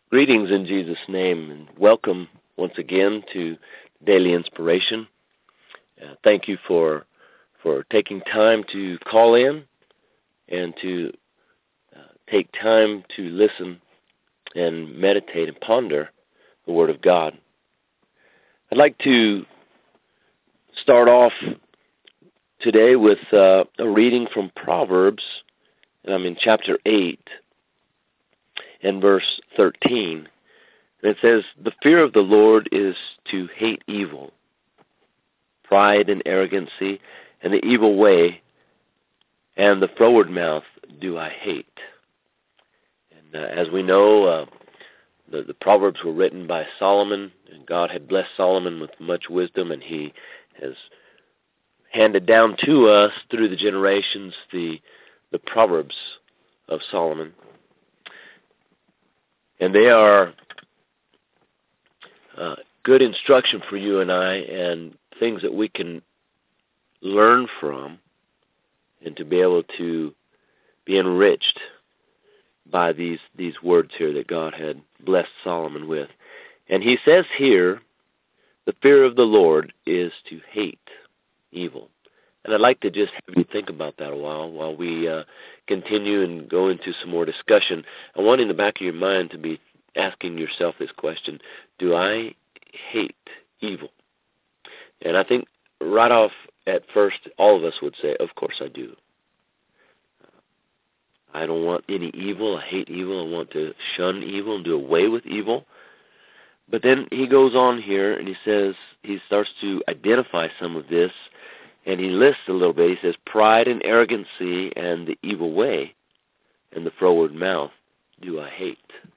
Greetings in Jesus' name, and welcome once again to Daily Inspiration. Thank you for taking time to call in and to take time to listen and meditate and ponder the Word of God. I'd like to start off today with a reading from Proverbs, and I'm in chapter 8 and verse 13. And it says, "The fear of the Lord is to hate evil, pride and arrogancy, and the evil way, and the froward mouth do I hate." And as we know, the Proverbs were written by Solomon, and God had blessed Solomon with much wisdom, and he has handed down to us through the generations the Proverbs of Solomon. And they are good instruction for you and I, and things that we can learn from, and to be able to be enriched by these words here that God had blessed Solomon with. And he says here, the fear of the Lord is to hate evil. And I'd like to just have you think about that a while we continue and go into some more discussion. I want in the back of your mind to be asking yourself this question: do I hate evil? And I think right off at first, all of us would say, of course I do. I don't want any evil. I hate evil. I want to shun evil and do away with evil. But then he goes on here and he says, he starts to identify some of this, and he lists a little bit. He says, pride and arrogancy and the evil way and the froward mouth do I hate.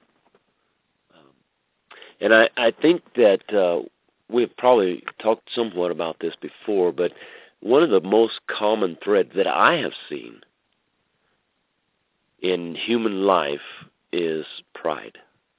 And I think that we've probably talked somewhat about this before, but one of the most common threads that I have seen in human life is pride.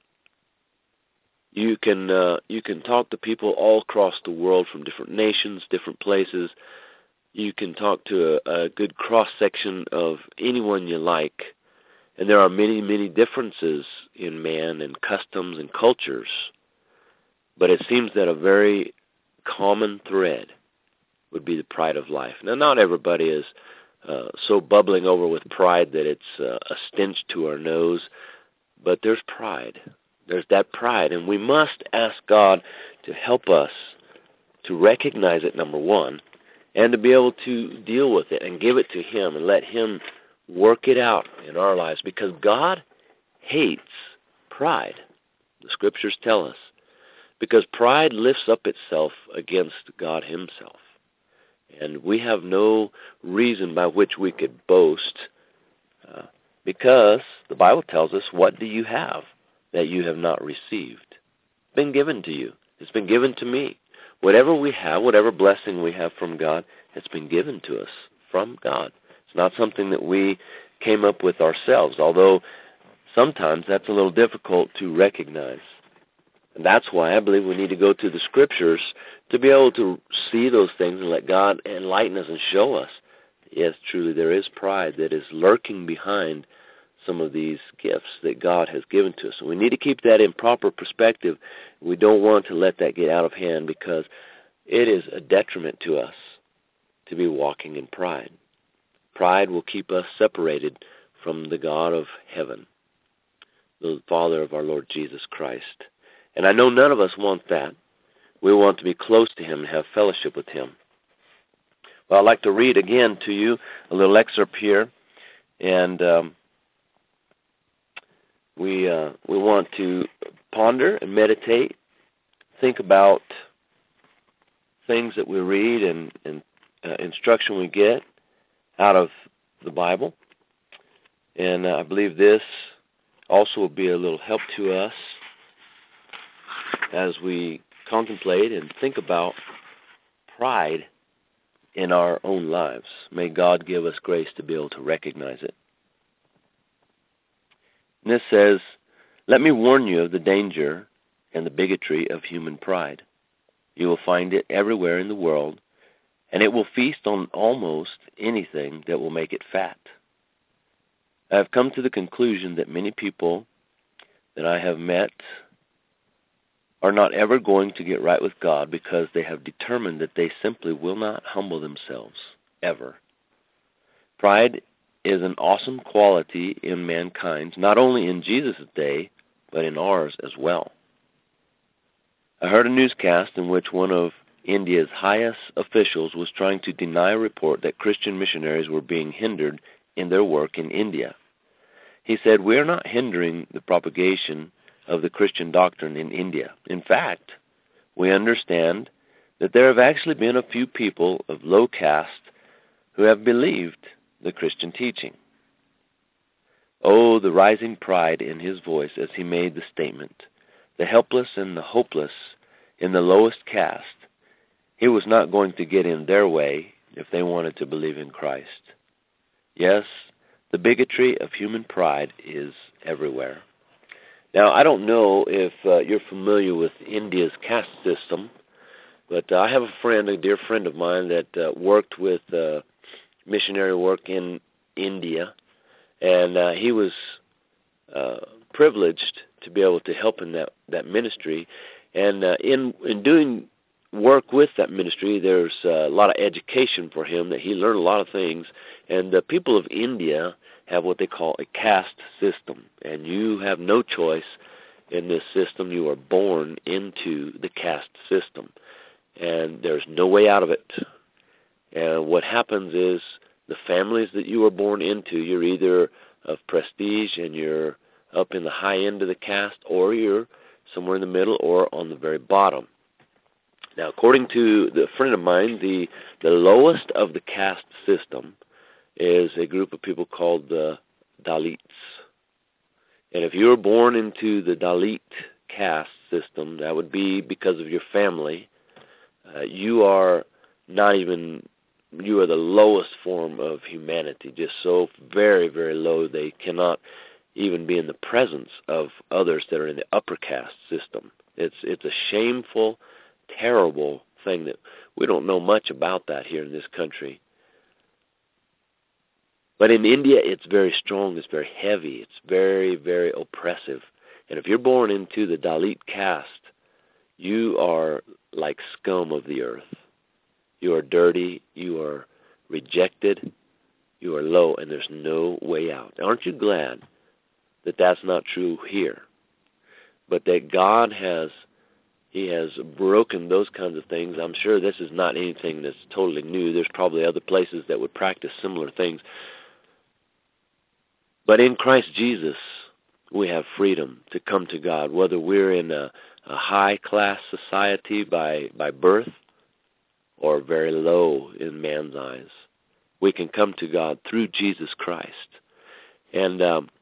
You can talk to people all across the world from different nations, different places. You can talk to a good cross-section of anyone you like, and there are many, many differences in man and customs and cultures. But it seems that a very common thread would be the pride of life. Now, not everybody is so bubbling over with pride that it's a stench to our nose, but there's pride. There's that pride, and we must ask God to help us to recognize it, number one, and to be able to deal with it and give it to Him and let Him work it out in our lives, because God hates pride. The Scriptures tell us. Because pride lifts up itself against God Himself. And we have no reason by which we could boast, because the Bible tells us, what do you have that you have not received? It's been given to you. It's been given to me. Whatever we have, whatever blessing we have from God, it's been given to us from God. It's not something that we came up with ourselves, although sometimes that's a little difficult to recognize. And that's why I believe we need to go to the Scriptures to be able to see those things and let God enlighten us and show us, yes, truly there is pride that is lurking behind some of these gifts that God has given to us. And we need to keep that in proper perspective. We don't want to let that get out of hand, because it is a detriment to us to be walking in pride. Pride will keep us separated from the God of heaven, the Father of our Lord Jesus Christ. And I know none of us want that. We want to be close to Him and have fellowship with Him. Well, I'd like to read again to you a little excerpt here. And we want to ponder and meditate, think about things that we read and instruction we get out of the Bible. And I believe this also will be a little help to us as we contemplate and think about pride in our own lives. May God give us grace to be able to recognize it. And this says, "Let me warn you of the danger and the bigotry of human pride. You will find it everywhere in the world, and it will feast on almost anything that will make it fat. I have come to the conclusion that many people that I have met are not ever going to get right with God because they have determined that they simply will not humble themselves, ever. Pride is an awesome quality in mankind, not only in Jesus' day, but in ours as well. I heard a newscast in which one of India's highest officials was trying to deny a report that Christian missionaries were being hindered in their work in India. He said, "We are not hindering the propagation of the Christian doctrine in India. In fact, we understand that there have actually been a few people of low caste who have believed the Christian teaching." Oh, the rising pride in his voice as he made the statement. The helpless and the hopeless in the lowest caste, he was not going to get in their way if they wanted to believe in Christ. Yes, the bigotry of human pride is everywhere. Now, I don't know if you're familiar with India's caste system, but I have a friend, a dear friend of mine, that worked with missionary work in India, and he was privileged to be able to help in that ministry. And in doing work with that ministry, there's a lot of education for him, that he learned a lot of things. And the people of India have what they call a caste system, and you have no choice in this system. You are born into the caste system, and there's no way out of it. And what happens is the families that you are born into, you're either of prestige and you're up in the high end of the caste, or you're somewhere in the middle or on the very bottom. Now, according to the friend of mine, the lowest of the caste system is a group of people called the Dalits. And if you were born into the Dalit caste system, that would be because of your family. You are the lowest form of humanity, just so very, very low they cannot even be in the presence of others that are in the upper caste system. It's a shameful, terrible thing that we don't know much about that here in this country. But in India, it's very strong, it's very heavy, it's very, very oppressive. And if you're born into the Dalit caste, you are like scum of the earth. You are dirty, you are rejected, you are low, and there's no way out. Aren't you glad that that's not true here? But that God has broken those kinds of things. I'm sure this is not anything that's totally new. There's probably other places that would practice similar things. But in Christ Jesus, we have freedom to come to God, whether we're in a high-class society by birth or very low in man's eyes. We can come to God through Jesus Christ. And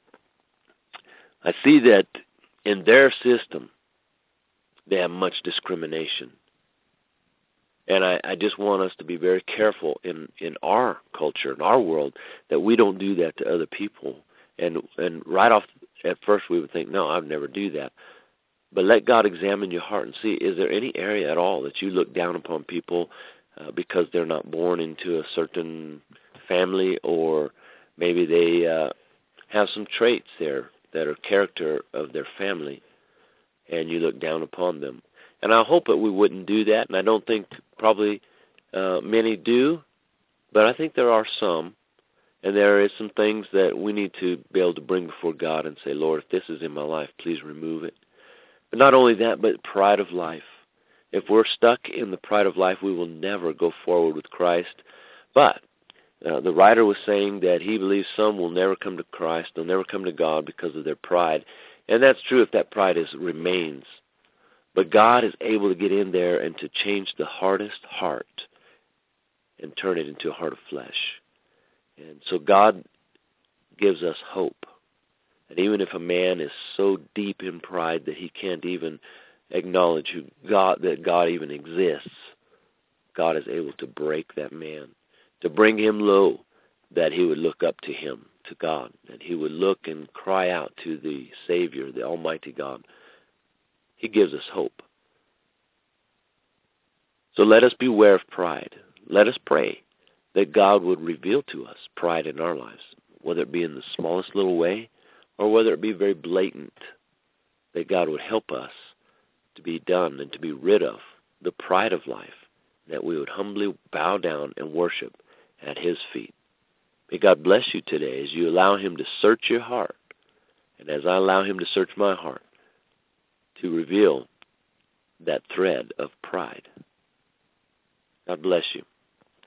I see that in their system, they have much discrimination. And I just want us to be very careful in our culture, in our world, that we don't do that to other people. And right off, at first we would think, no, I'd never do that. But let God examine your heart and see, is there any area at all that you look down upon people because they're not born into a certain family, or maybe they have some traits there that are character of their family, and you look down upon them. And I hope that we wouldn't do that, and I don't think probably many do, but I think there are some. And there is some things that we need to be able to bring before God and say, Lord, if this is in my life, please remove it. But not only that, but pride of life. If we're stuck in the pride of life, we will never go forward with Christ. But the writer was saying that he believes some will never come to Christ, they'll never come to God because of their pride. And that's true if that pride remains. But God is able to get in there and to change the hardest heart and turn it into a heart of flesh. And so God gives us hope. And even if a man is so deep in pride that he can't even acknowledge that God even exists, God is able to break that man, to bring him low, that he would look up to him, to God, that he would look and cry out to the Savior, the Almighty God. He gives us hope. So let us beware of pride. Let us pray that God would reveal to us pride in our lives, whether it be in the smallest little way or whether it be very blatant. that God would help us to be done and to be rid of the pride of life, that we would humbly bow down and worship at His feet. May God bless you today as you allow Him to search your heart, and as I allow Him to search my heart, to reveal that thread of pride. God bless you.